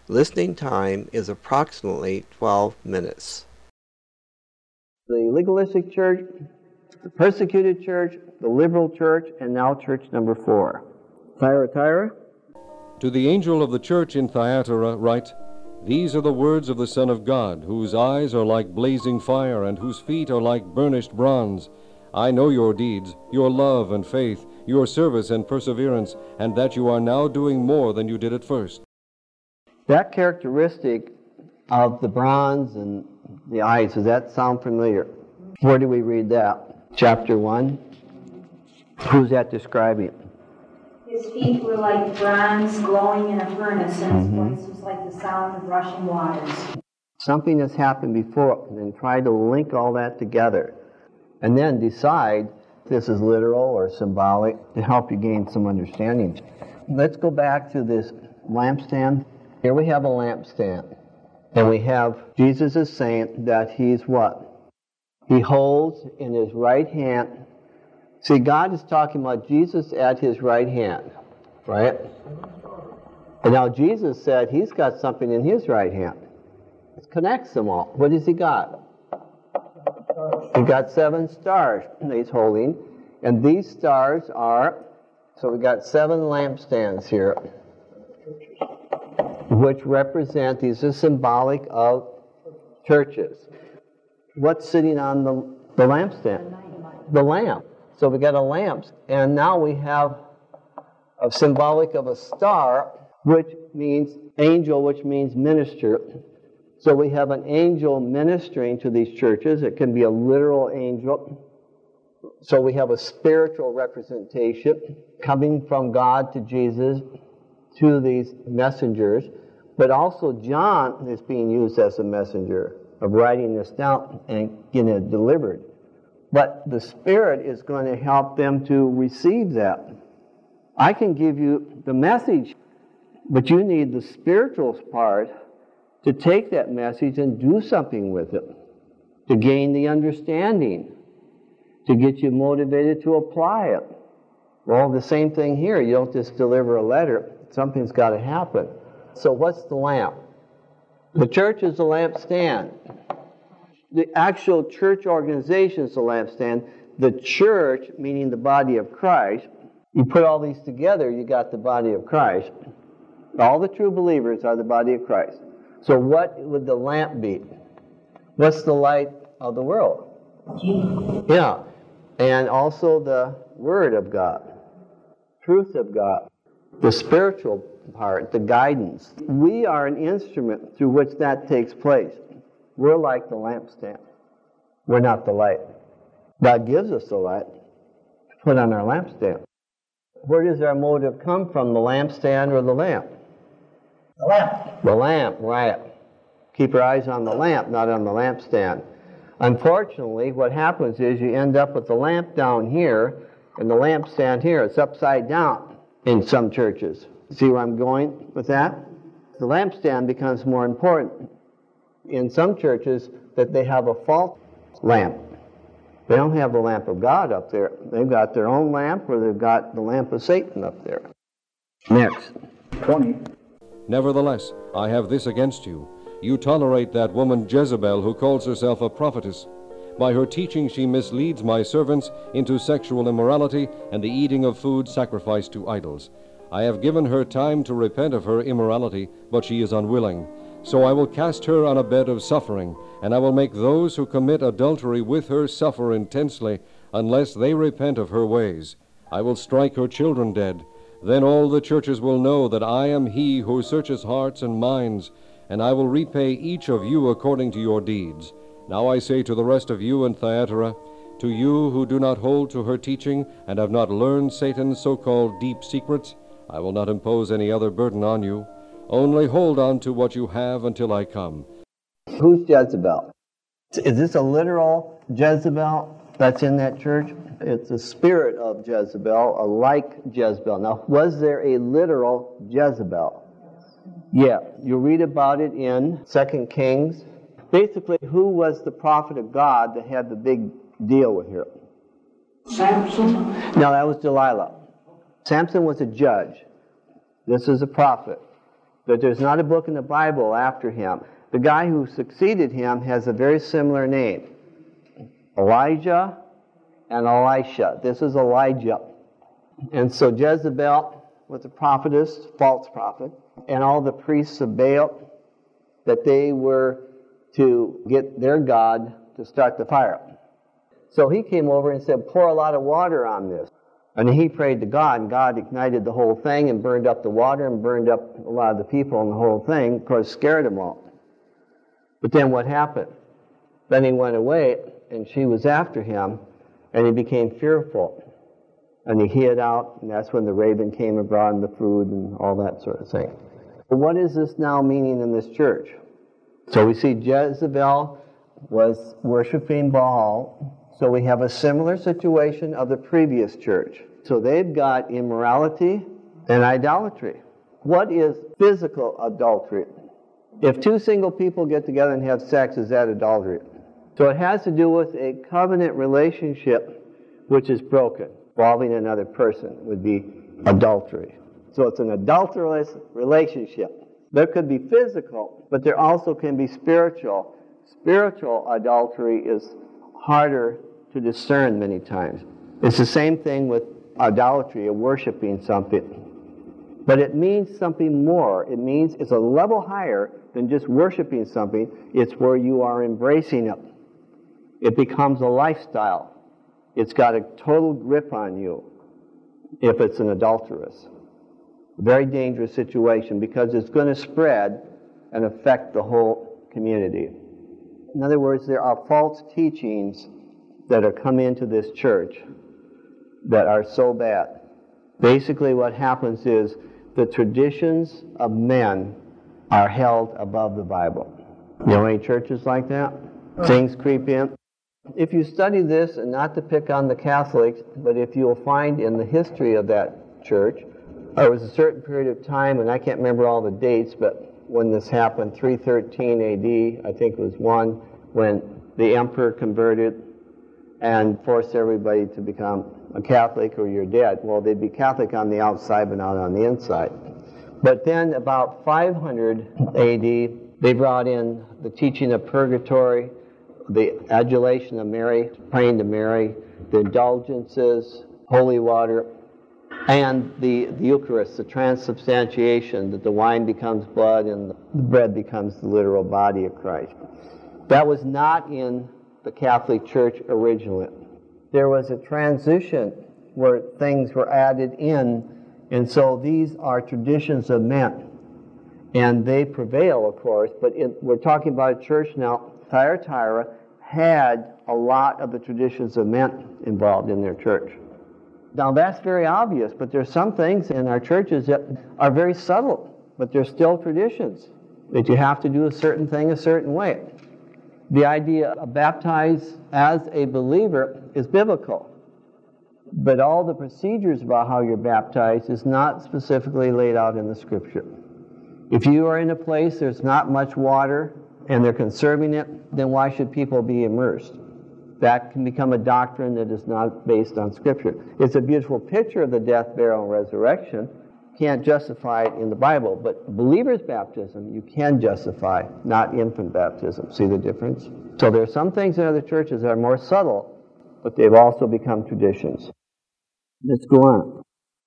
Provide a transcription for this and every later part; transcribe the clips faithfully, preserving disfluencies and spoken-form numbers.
Listening time is approximately twelve minutes. The legalistic church, the persecuted church, the liberal church, and now church number four. Thyatira. To the angel of the church in Thyatira write, These are the words of the Son of God, whose eyes are like blazing fire, and whose feet are like burnished bronze. I know your deeds, your love and faith, your service and perseverance, and that you are now doing more than you did at first. That characteristic of the bronze and the eyes, does that sound familiar? Where do we read that? Chapter one? Who's that describing? His feet were like bronze glowing in a furnace, and his Mhm. voice was like the sound of rushing waters. Something has happened before, and then try to link all that together. And then decide if this is literal or symbolic to help you gain some understanding. Let's go back to this lampstand. Here we have a lampstand. And we have, Jesus is saying that he's what? He holds in his right hand. See, God is talking about Jesus at his right hand, right? And now Jesus said he's got something in his right hand. It connects them all. What has he got? He's got seven stars that he's holding. And these stars are, so we've got seven lampstands here, which represent, these are symbolic of churches. What's sitting on the, the lampstand? The lamp. So we got a lamp, and now we have a symbolic of a star, which means angel, which means minister. So we have an angel ministering to these churches. It can be a literal angel. So we have a spiritual representation coming from God to Jesus to these messengers. But also John is being used as a messenger of writing this down and getting it delivered. But the Spirit is going to help them to receive that. I can give you the message, but you need the spiritual part to take that message and do something with it, to gain the understanding, to get you motivated to apply it. Well, the same thing here. You don't just deliver a letter. Something's got to happen. So what's the lamp? The church is the lampstand. The actual church organization is the lampstand. The church, meaning the body of Christ, you put all these together, you got the body of Christ. All the true believers are the body of Christ. So what would the lamp be? What's the light of the world? Yeah. And also the Word of God, truth of God, the spiritual part, the guidance. We are an instrument through which that takes place. We're like the lampstand. We're not the light. God gives us the light to put on our lampstand. Where does our motive come from, the lampstand or the lamp? The lamp. The lamp, right. Keep your eyes on the lamp, not on the lampstand. Unfortunately, what happens is you end up with the lamp down here and the lampstand here. It's upside down in some churches. See where I'm going with that? The lampstand becomes more important in some churches that they have a false lamp. They don't have the lamp of God up there. They've got their own lamp, or they've got the lamp of Satan up there. Next. twenty. Nevertheless, I have this against you. You tolerate that woman Jezebel, who calls herself a prophetess. By her teaching she misleads my servants into sexual immorality and the eating of food sacrificed to idols. I have given her time to repent of her immorality, but she is unwilling. So I will cast her on a bed of suffering, and I will make those who commit adultery with her suffer intensely, unless they repent of her ways. I will strike her children dead. Then all the churches will know that I am he who searches hearts and minds, and I will repay each of you according to your deeds. Now I say to the rest of you in Thyatira, to you who do not hold to her teaching and have not learned Satan's so-called deep secrets, I will not impose any other burden on you. Only hold on to what you have until I come. Who's Jezebel? Is this a literal Jezebel that's in that church? It's a spirit of Jezebel, a like Jezebel. Now, was there a literal Jezebel? Yeah, you read about it in Second Kings. Basically, who was the prophet of God that had the big deal with her? Samson. No, that was Delilah. Samson was a judge. This is a prophet. that there's not a book in the Bible after him. The guy who succeeded him has a very similar name. Elijah and Elisha. This is Elijah. And so Jezebel was a prophetess, false prophet, and all the priests of Baal, that they were to get their god to start the fire. So he came over and said, pour a lot of water on this. And he prayed to God, and God ignited the whole thing and burned up the water and burned up a lot of the people and the whole thing, of course, scared them all. But then what happened? Then he went away, and she was after him, and he became fearful. And he hid out, and that's when the raven came and brought him the food and all that sort of thing. But what is this now meaning in this church? So we see Jezebel was worshiping Baal. So we have a similar situation of the previous church. So they've got immorality and idolatry. What is physical adultery? If two single people get together and have sex, is that adultery? So it has to do with a covenant relationship which is broken. Involving another person would be adultery. So it's an adulterous relationship. There could be physical, but there also can be spiritual. Spiritual adultery is harder to discern many times. It's the same thing with idolatry, or worshiping something. But it means something more. It means it's a level higher than just worshiping something. It's where you are embracing it. It becomes a lifestyle. It's got a total grip on you if it's an adulteress. Very dangerous situation because it's going to spread and affect the whole community. In other words, there are false teachings that are come into this church that are so bad. Basically what happens is the traditions of men are held above the Bible. You know any churches like that? Things creep in. If you study this, and not to pick on the Catholics, but if you'll find in the history of that church, there was a certain period of time, and I can't remember all the dates, but when this happened, three thirteen A D, I think it was one, when the emperor converted and forced everybody to become a Catholic or you're dead. Well, they'd be Catholic on the outside, but not on the inside. But then about five hundred A D, they brought in the teaching of purgatory, the adulation of Mary, praying to Mary, the indulgences, holy water, and the, the Eucharist, the transubstantiation, that the wine becomes blood and the bread becomes the literal body of Christ. That was not in the Catholic Church originally. There was a transition where things were added in, and so these are traditions of men. And they prevail, of course, but in, we're talking about a church now. Thyatira had a lot of the traditions of men involved in their church. Now that's very obvious, but there's some things in our churches that are very subtle, but they're still traditions, that you have to do a certain thing a certain way. The idea of baptize as a believer is biblical, but all the procedures about how you're baptized is not specifically laid out in the Scripture. If you are in a place there's not much water and they're conserving it, then why should people be immersed? That can become a doctrine that is not based on Scripture. It's a beautiful picture of the death, burial, and resurrection. Can't justify it in the Bible, but believer's baptism you can justify, not infant baptism. See the difference? So there are some things in other churches that are more subtle, but they've also become traditions. Let's go on.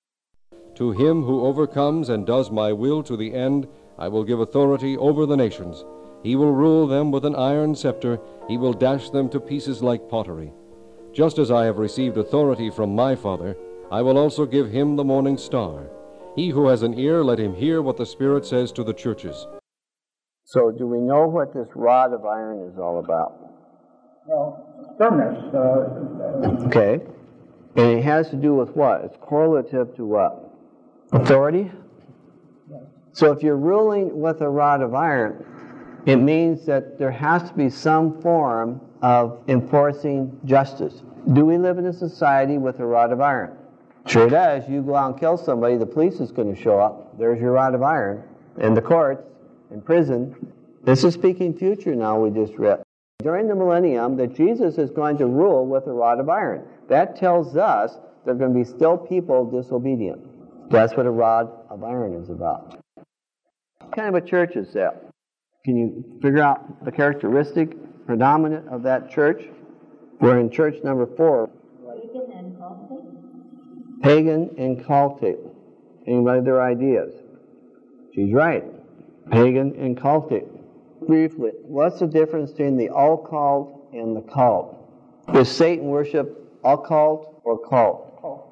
To him who overcomes and does my will to the end, I will give authority over the nations. He will rule them with an iron scepter. He will dash them to pieces like pottery. Just as I have received authority from my Father, I will also give him the morning star. He who has an ear, let him hear what the Spirit says to the churches. So do we know what this rod of iron is all about? Well, firmness. Uh, okay. And it has to do with what? It's correlative to what? Authority? So if you're ruling with a rod of iron, it means that there has to be some form of enforcing justice. Do we live in a society with a rod of iron? Sure does. You go out and kill somebody, the police is going to show up. There's your rod of iron. In the courts, in prison. This is speaking future now, we just read. During the millennium, that Jesus is going to rule with a rod of iron. That tells us there are going to be still people disobedient. That's what a rod of iron is about. kind of a church is that? Can you figure out the characteristic predominant of that church? We're in church number four. Pagan and cultic. Pagan and cultic. Anybody their ideas? She's right. Pagan and cultic. Briefly, what's the difference between the occult and the cult? Is Satan worship occult or cult? Cult.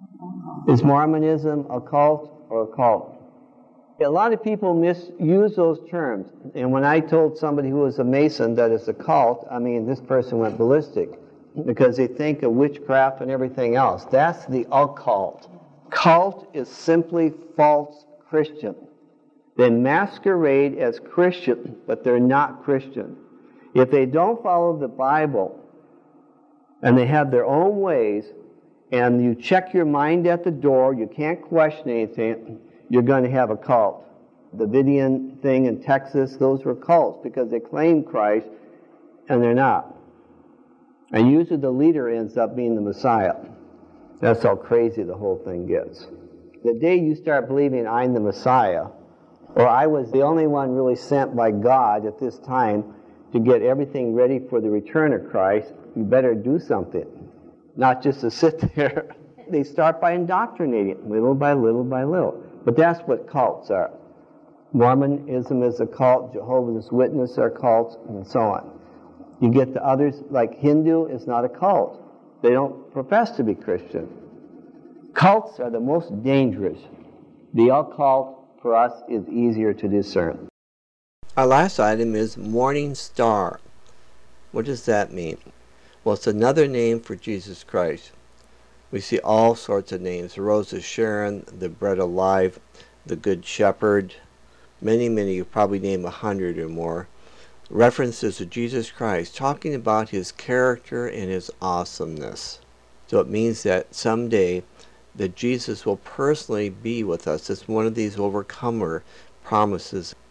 Is Mormonism a cult or a cult? A lot of people misuse those terms. And when I told somebody who was a Mason that it's a cult, I mean, this person went ballistic because they think of witchcraft and everything else. That's the occult. Cult is simply false Christian. They masquerade as Christian, but they're not Christian. If they don't follow the Bible and they have their own ways, and you check your mind at the door, you can't question anything, you're going to have a cult. The Davidian thing in Texas, those were cults because they claim Christ and they're not. And usually the leader ends up being the Messiah. That's how crazy the whole thing gets. The day you start believing I'm the Messiah, or I was the only one really sent by God at this time to get everything ready for the return of Christ, you better do something, not just to sit there. They start by indoctrinating, little by little by little. But that's what cults are. Mormonism is a cult, Jehovah's Witnesses are cults, and so on. You get the others, like Hindu is not a cult. They don't profess to be Christian. Cults are the most dangerous. The occult, for us, is easier to discern. Our last item is Morning Star. What does that mean? Well, it's another name for Jesus Christ. We see all sorts of names. The Rose of Sharon, the Bread of Life, the Good Shepherd. Many, many, you probably name a hundred or more. References to Jesus Christ, talking about his character and his awesomeness. So it means that someday that Jesus will personally be with us. It's one of these overcomer promises